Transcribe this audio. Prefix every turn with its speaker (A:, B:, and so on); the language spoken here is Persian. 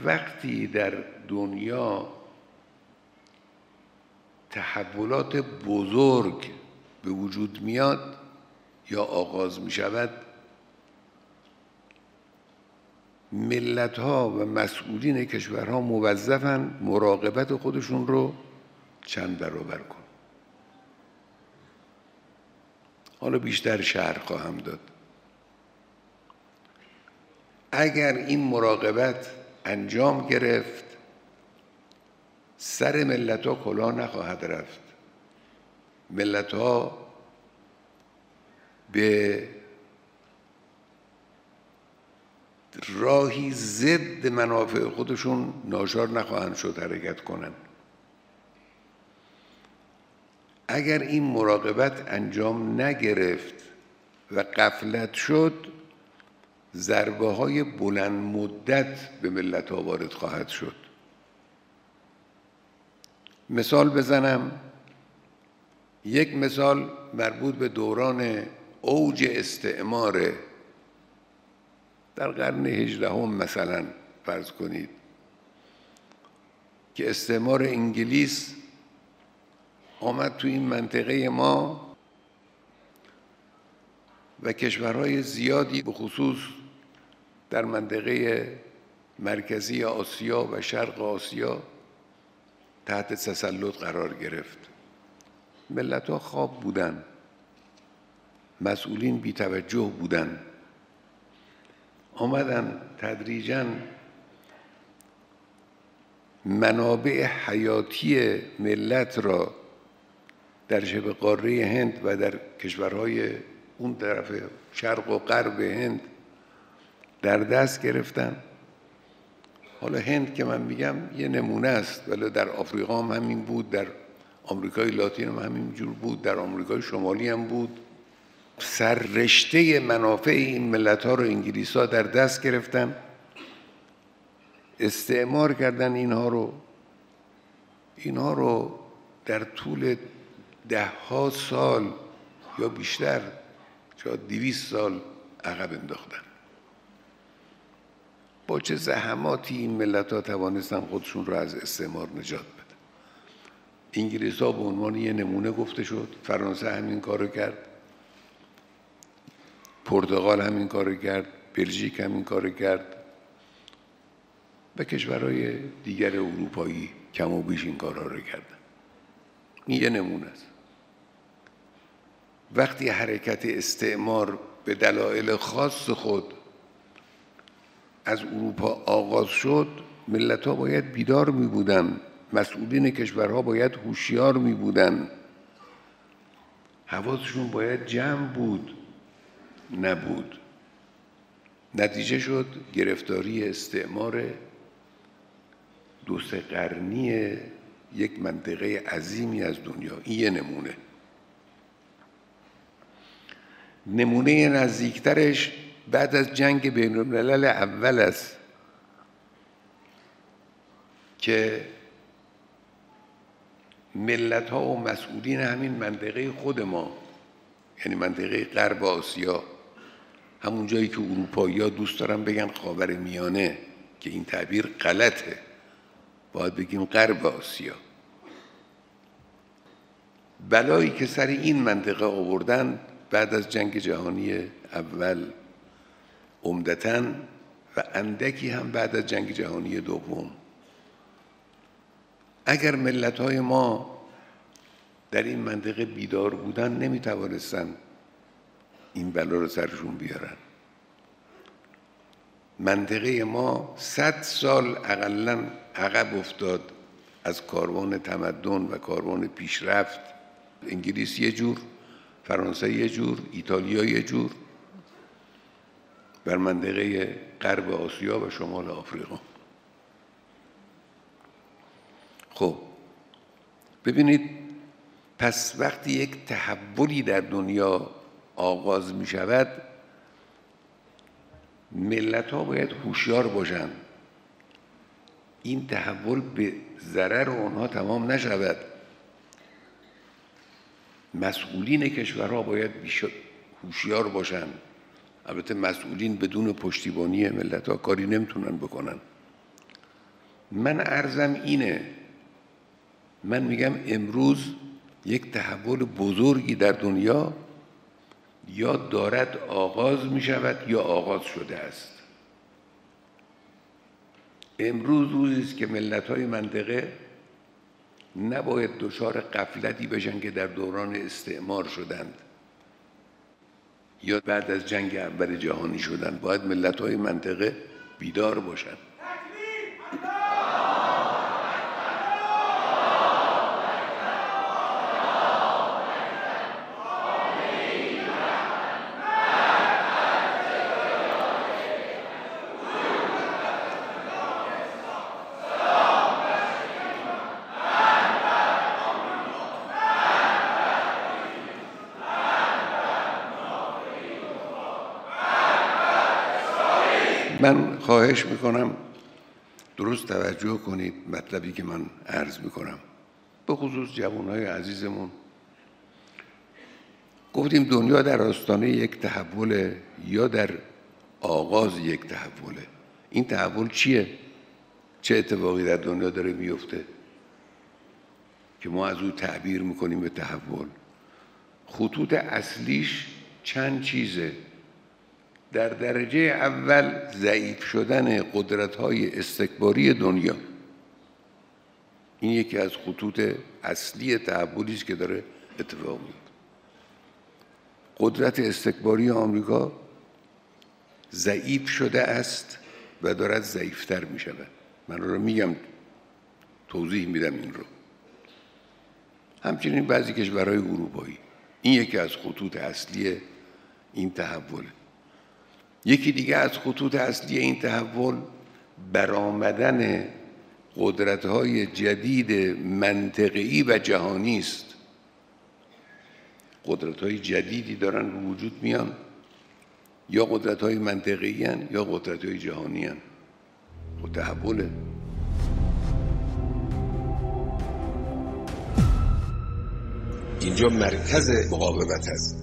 A: وقتی در دنیا تحولات بزرگ به وجود میاد یا آغاز می شود، ملت‌ها و مسئولین کشورها موظفن مراقبت خودشون رو چند برابر کن. حالا بیشتر شرح خواهم داد. اگر این مراقبت انجام گرفت، سر ملت‌ها کلاه نخواهد رفت. ملت‌ها به راهی ضد منافع خودشون ناچار نخواهند شد حرکت کنند. اگر این مراقبت انجام نگرفت و غفلت شد، ضربه‌های بلند مدت به ملت‌ها وارد خواهد شد. مثال بزنم. یک مثال مربوط به دوران اوج استعمار در قرن 18 مثلا فرض کنید که استعمار انگلیس آمد تو این منطقه ما و کشورهای زیادی به خصوص در منطقه مرکزی آسیا و شرق آسیا تحت تسلط قرار گرفت. ملت‌ها خواب بودن، مسئولین بی توجه بودن، آمدن تدریجاً منابع حیاتی ملت را در شبه قاره هند و در کشورهای اون طرف شرق و غرب هند در دست گرفتن. حالا هند که من میگم یه نمونه است، ولی در آفریقا هم همین بود، در آمریکای لاتین هم همینجور بود، در آمریکای شمالی هم بود. سررشته منافع این ملت‌ها رو انگلیس‌ها در دست گرفتن، استعمار کردن اینها رو در طول ده‌ها سال یا بیشتر، شاید 200 سال عقب انداختن. با چه زحماتی این ملت‌ها توانستن خودشون رو از استعمار نجات بدن. انگلیس‌ها به عنوان یه نمونه گفته شد، فرانسه همین کارو کرد، پرتغال همین کارو کرد، بلژیک همین کارو کرد و کشورهای دیگر اروپایی کم و بیش این کارها رو کردن. این یه نمونه است. وقتی حرکت استعمار به دلایل خاص خود از اروپا آغاز شد، ملت‌ها باید بیدار می بودن، مسئولین کشورها باید هوشیار می بودن، حواسشون باید جمع بود، نبود. نتیجه شد گرفتاری استعمار 2-3 قرنی یک منطقه عظیمی از دنیا. این یه نمونه. نمونه نزدیکترش بعد از جنگ بین الملل اول است که ملت‌ها و مسئولین همین منطقه خود ما، یعنی منطقه غرب آسیا، همون جایی که اروپایی‌ها دوست دارن بگن خاورمیانه، که این تعبیر غلطه، باید بگیم غرب آسیا. بلایی که سر این منطقه آوردن بعد از جنگ جهانی اول عمدتاً و اندکی هم بعد از جنگ جهانی دوم. اگر ملت‌های ما در این منطقه بیدار بودن، نمی‌توانستن این بلا رو سرشون بیارن. منطقه ما 100 سال اقلاً عقب افتاد از کاروان تمدن و کاروان پیشرفت. انگلیس یه جور، فرانسه یه جور، ایتالیا یه جور، بر منطقه غرب آسیا و شمال آفریقا. خب ببینید، پس وقتی یک تحولی در دنیا آغاز می شود، ملت‌ها باید هوشیار باشند این تحول به ضرر اونها تمام نشود. مسئولین کشورها باید هوشیار باشند. البته مسئولین بدون پشتیبانی ملت‌ها کاری نمیتونن بکنن. من عرضم اینه، من میگم امروز یک تحول بزرگی در دنیا یا دارد آغاز میشود یا آغاز شده است. امروز روزی است که ملت‌های منطقه نباید دچار غفلتی بشن که در دوران استعمار شدند یا بعد از جنگ اول جهانی شدند. باید ملت‌های منطقه بیدار باشند. من خواهش میکنم درست توجه کنید مطلبی که من عرض میکنم، به خصوص جوانهای عزیزمون. گفتیم دنیا در آستانه یک تحوله یا در آغاز یک تحوله. این تحول چیه؟ چه اتفاقی در دنیا داره میفته که ما از او تعبیر میکنیم به تحول؟ خطوط اصلیش چند چیزه. در درجه اول ضعیف شدن قدرت‌های استکباری دنیا، این یکی از خطوط اصلی تحولی است که داره اتفاق میفته. قدرت استکباری آمریکا ضعیف شده است و دارد ضعیفتر می شود. من رو میگم، توضیح میدم این رو. همچنین بعضی کشورهای اروپایی. این یکی از خطوط اصلی این تحوله. یکی دیگه از خطوط اصلی این تحول برآمدن قدرت‌های جدید منطقه‌ای و جهانی است. قدرت‌های جدیدی دارن به وجود میان، یا قدرت‌های منطقه‌ای هستند یا قدرت‌های جهانی هستند. خب تحوله. اینجا مرکز مقاومت است.